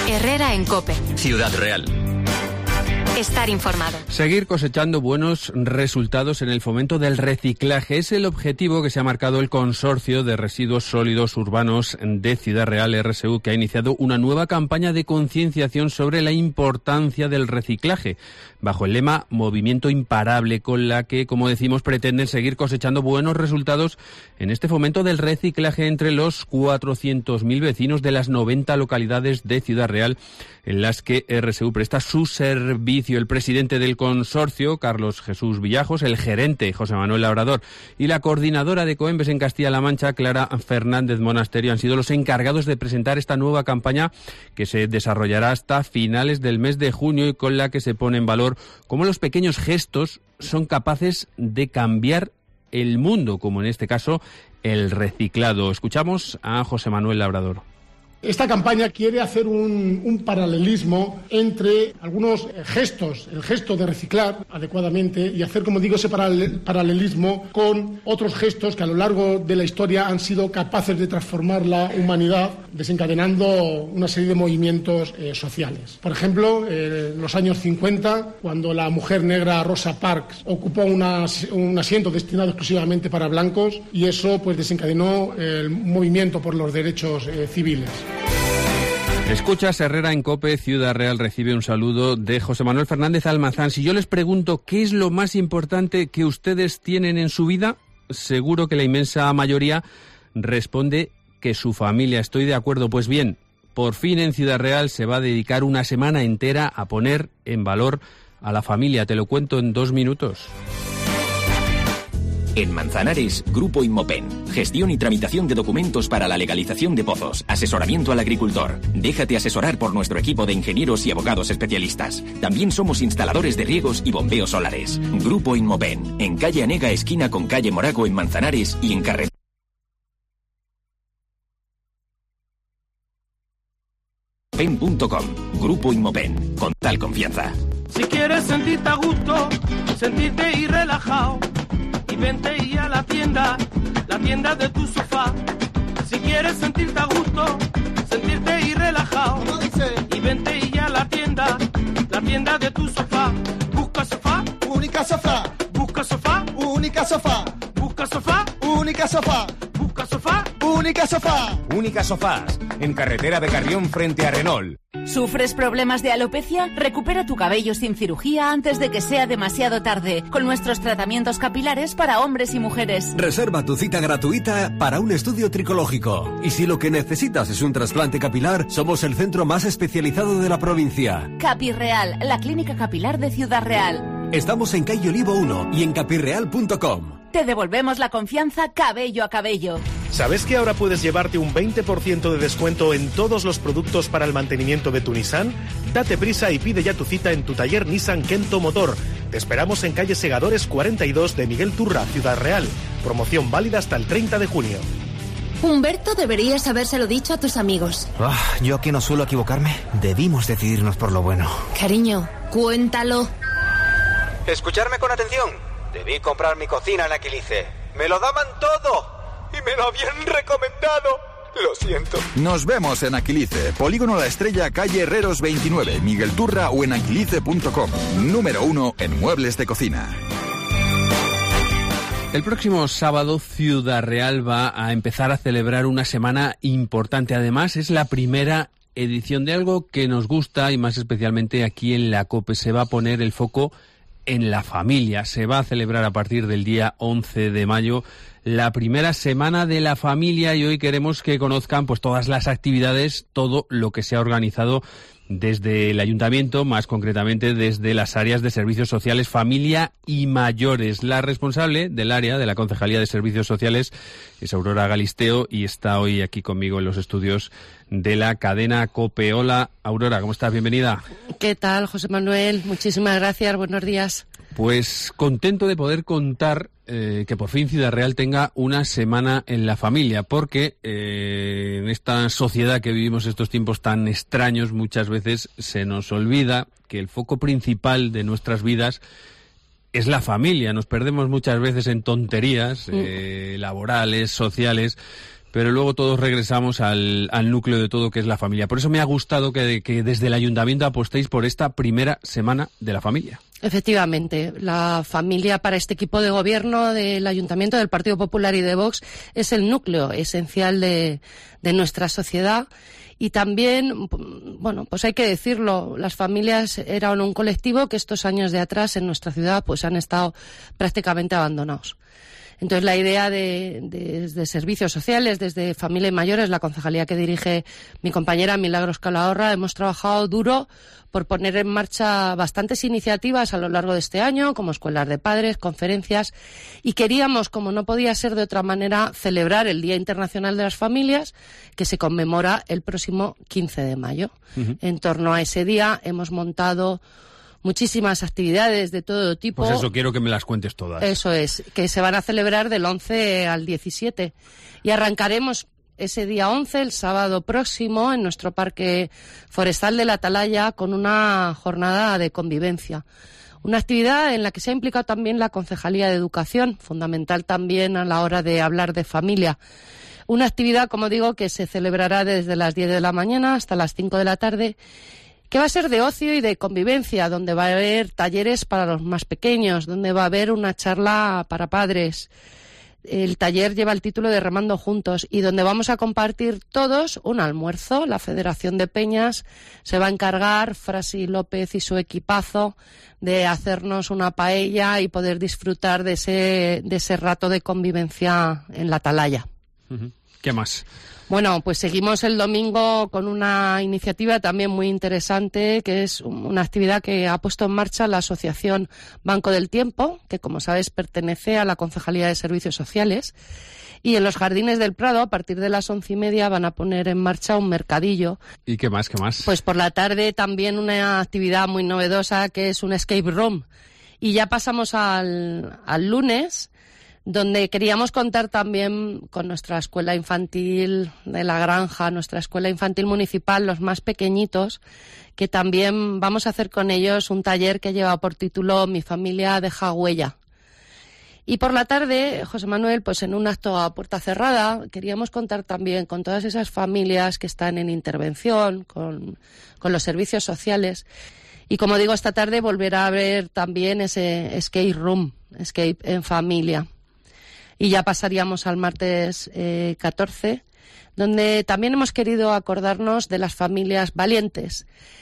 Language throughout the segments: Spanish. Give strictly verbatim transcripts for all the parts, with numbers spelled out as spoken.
Herrera en COPE. Ciudad Real. Estar informado. Seguir cosechando buenos resultados en el fomento del reciclaje es el objetivo que se ha marcado el Consorcio de Residuos Sólidos Urbanos de Ciudad Real, R S U, que ha iniciado una nueva campaña de concienciación sobre la importancia del reciclaje, bajo el lema Movimiento Imparable, con la que, como decimos, pretenden seguir cosechando buenos resultados en este fomento del reciclaje entre los cuatrocientos mil vecinos de las noventa localidades de Ciudad Real en las que R S U presta su servicio. El presidente del consorcio, Carlos Jesús Villajos, el gerente, José Manuel Labrador, y la coordinadora de Coembes en Castilla-La Mancha, Clara Fernández Monasterio, han sido los encargados de presentar esta nueva campaña que se desarrollará hasta finales del mes de junio y con la que se pone en valor cómo los pequeños gestos son capaces de cambiar el mundo, como en este caso el reciclado. Escuchamos a José Manuel Labrador. Esta campaña quiere hacer un, un paralelismo entre algunos gestos, el gesto de reciclar adecuadamente y hacer, como digo, ese paralelismo con otros gestos que a lo largo de la historia han sido capaces de transformar la humanidad, desencadenando una serie de movimientos eh, sociales. Por ejemplo, eh, en los años cincuenta, cuando la mujer negra Rosa Parks ocupó una, un asiento destinado exclusivamente para blancos, y eso pues desencadenó el movimiento por los derechos eh, civiles. Escuchas Herrera en COPE. Ciudad Real recibe un saludo de José Manuel Fernández Almazán. Si yo les pregunto qué es lo más importante que ustedes tienen en su vida, seguro que la inmensa mayoría responde que su familia. Estoy de acuerdo. Pues bien, por fin en Ciudad Real se va a dedicar una semana entera a poner en valor a la familia. Te lo cuento en dos minutos. En Manzanares, Grupo Inmopen. Gestión y tramitación de documentos para la legalización de pozos. Asesoramiento al agricultor. Déjate asesorar por nuestro equipo de ingenieros y abogados especialistas. También somos instaladores de riegos y bombeos solares. Grupo Inmopen. En calle Anega, esquina con calle Morago en Manzanares y en carretera. pen punto com. Grupo Inmopen. Con tal confianza. Si quieres sentirte a gusto, sentirte y relajado, y vente y a la tienda, la tienda de tu sofá. Si quieres sentirte a gusto, sentirte y relajado, y vente y a la tienda, la tienda de tu sofá. Busca sofá, única sofá. Busca sofá, única sofá. Busca sofá, única sofá. Busca sofá, única sofá. Única Sofás, en carretera de Carrión frente a Renault. ¿Sufres problemas de alopecia? Recupera tu cabello sin cirugía antes de que sea demasiado tarde, con nuestros tratamientos capilares para hombres y mujeres. Reserva tu cita gratuita para un estudio tricológico. Y si lo que necesitas es un trasplante capilar, somos el centro más especializado de la provincia. Capirreal, la clínica capilar de Ciudad Real. Estamos en calle Olivo uno y en capirreal punto com. Te devolvemos la confianza cabello a cabello. ¿Sabes que ahora puedes llevarte un veinte por ciento de descuento en todos los productos para el mantenimiento de tu Nissan? Date prisa y pide ya tu cita en tu taller Nissan Kento Motor. Te esperamos en calle Segadores cuarenta y dos de Miguel Turra, Ciudad Real. Promoción válida hasta el treinta de junio. Humberto, deberías habérselo dicho a tus amigos. Oh, yo aquí no suelo equivocarme. Debimos decidirnos por lo bueno. Cariño, cuéntalo. Escucharme con atención. Debí comprar mi cocina en Aquilice. Me lo daban todo y me lo habían recomendado. Lo siento. Nos vemos en Aquilice, Polígono La Estrella, calle Herreros veintinueve, Miguel Turra o en aquilice punto com. Número uno en muebles de cocina. El próximo sábado Ciudad Real va a empezar a celebrar una semana importante. Además, es la primera edición de algo que nos gusta y más especialmente aquí en la COPE. Se va a poner el foco en la familia. Se va a celebrar a partir del día once de mayo la primera semana de la familia y hoy queremos que conozcan pues todas las actividades, todo lo que se ha organizado desde el ayuntamiento, más concretamente desde las áreas de servicios sociales, familia y mayores. La responsable del área de la Concejalía de Servicios Sociales es Aurora Galisteo y está hoy aquí conmigo en los estudios de la cadena COPE. Hola, Aurora, ¿cómo estás? Bienvenida. ¿Qué tal, José Manuel? Muchísimas gracias, buenos días. Pues contento de poder contar eh, que por fin Ciudad Real tenga una semana en la familia, porque eh, en esta sociedad que vivimos estos tiempos tan extraños muchas veces se nos olvida que el foco principal de nuestras vidas es la familia. Nos perdemos muchas veces en tonterías eh, laborales, sociales, pero luego todos regresamos al, al núcleo de todo, que es la familia. Por eso me ha gustado que, que desde el Ayuntamiento apostéis por esta primera semana de la familia. Efectivamente, la familia para este equipo de gobierno del Ayuntamiento, del Partido Popular y de Vox es el núcleo esencial de, de nuestra sociedad. Y también, bueno, pues hay que decirlo, las familias eran un colectivo que estos años de atrás en nuestra ciudad pues han estado prácticamente abandonados. Entonces, la idea de, de, desde servicios sociales, desde Familia y Mayores, la concejalía que dirige mi compañera Milagros Calahorra, hemos trabajado duro por poner en marcha bastantes iniciativas a lo largo de este año, como escuelas de padres, conferencias, y queríamos, como no podía ser de otra manera, celebrar el Día Internacional de las Familias, que se conmemora el próximo quince de mayo. Uh-huh. En torno a ese día hemos montado muchísimas actividades de todo tipo. Pues eso, quiero que me las cuentes todas. Eso es, que se van a celebrar del once al diecisiete. Y arrancaremos ese día once, el sábado próximo, en nuestro Parque Forestal de la Atalaya, con una jornada de convivencia. Una actividad en la que se ha implicado también la Concejalía de Educación, fundamental también a la hora de hablar de familia. Una actividad, como digo, que se celebrará desde las diez de la mañana hasta las cinco de la tarde, que va a ser de ocio y de convivencia, donde va a haber talleres para los más pequeños, donde va a haber una charla para padres. El taller lleva el título de Remando Juntos y donde vamos a compartir todos un almuerzo. La Federación de Peñas se va a encargar, Frasi López y su equipazo, de hacernos una paella y poder disfrutar de ese, de ese rato de convivencia en la Atalaya. ¿Qué más? Bueno, pues seguimos el domingo con una iniciativa también muy interesante, que es una actividad que ha puesto en marcha la Asociación Banco del Tiempo, que, como sabes, pertenece a la Concejalía de Servicios Sociales. Y en los Jardines del Prado, a partir de las once y media, van a poner en marcha un mercadillo. ¿Y qué más, qué más? Pues por la tarde también una actividad muy novedosa, que es un escape room. Y ya pasamos al, al lunes, donde queríamos contar también con nuestra escuela infantil de la granja, nuestra escuela infantil municipal, los más pequeñitos, que también vamos a hacer con ellos un taller que lleva por título Mi familia deja huella. Y por la tarde, José Manuel, pues en un acto a puerta cerrada, queríamos contar también con todas esas familias que están en intervención, con, con los servicios sociales. Y como digo, esta tarde volverá a haber también ese escape room, escape en familia. Y ya pasaríamos al martes eh, catorce, donde también hemos querido acordarnos de las familias valientes.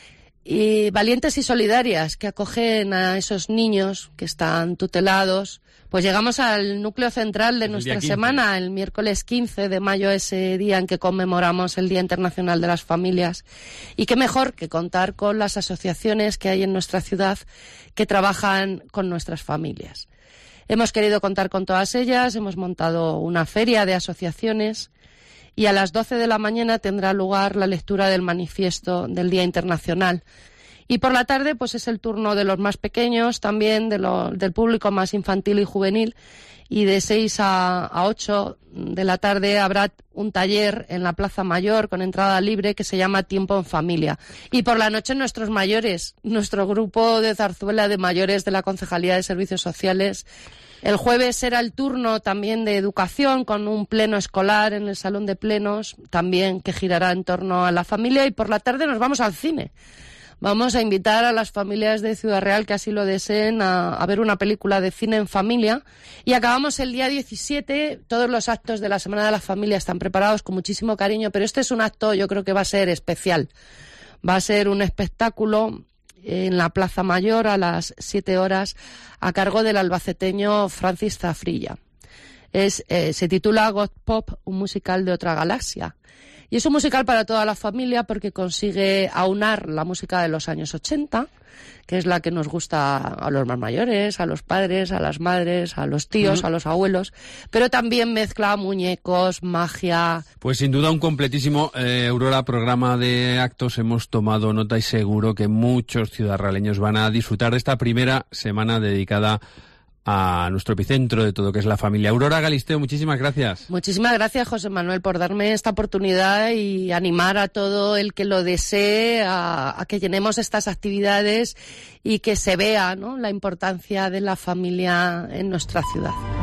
Y valientes y solidarias, que acogen a esos niños que están tutelados. Pues llegamos al núcleo central de nuestra semana, el miércoles quince de mayo, ese día en que conmemoramos el Día Internacional de las Familias. Y qué mejor que contar con las asociaciones que hay en nuestra ciudad que trabajan con nuestras familias. Hemos querido contar con todas ellas, hemos montado una feria de asociaciones y a las doce de la mañana tendrá lugar la lectura del manifiesto del Día Internacional. Y por la tarde pues es el turno de los más pequeños, también de lo, del público más infantil y juvenil, y de seis a ocho de la tarde habrá un taller en la Plaza Mayor con entrada libre que se llama Tiempo en Familia. Y por la noche nuestros mayores, nuestro grupo de zarzuela de mayores de la Concejalía de Servicios Sociales. El jueves será el turno también de educación con un pleno escolar en el Salón de Plenos, también que girará en torno a la familia, y por la tarde nos vamos al cine. Vamos a invitar a las familias de Ciudad Real que así lo deseen a, a ver una película de cine en familia. Y acabamos el día diecisiete. Todos los actos de la Semana de la Familia están preparados con muchísimo cariño, pero este es un acto, yo creo que va a ser especial. Va a ser un espectáculo en la Plaza Mayor a las siete horas a cargo del albaceteño Francis Zafrilla. Es, eh, se titula God Pop, un musical de otra galaxia. Y es un musical para toda la familia porque consigue aunar la música de los años ochenta, que es la que nos gusta a los más mayores, a los padres, a las madres, a los tíos, uh-huh. a los abuelos, pero también mezcla muñecos, magia. Pues sin duda un completísimo eh, Aurora programa de actos. Hemos tomado nota y seguro que muchos ciudadraleños van a disfrutar de esta primera semana dedicada a nuestro epicentro de todo, que es la familia. Aurora Galisteo, muchísimas gracias. Muchísimas gracias, José Manuel, por darme esta oportunidad y animar a todo el que lo desee a, a que llenemos estas actividades y que se vea, ¿no?, la importancia de la familia en nuestra ciudad.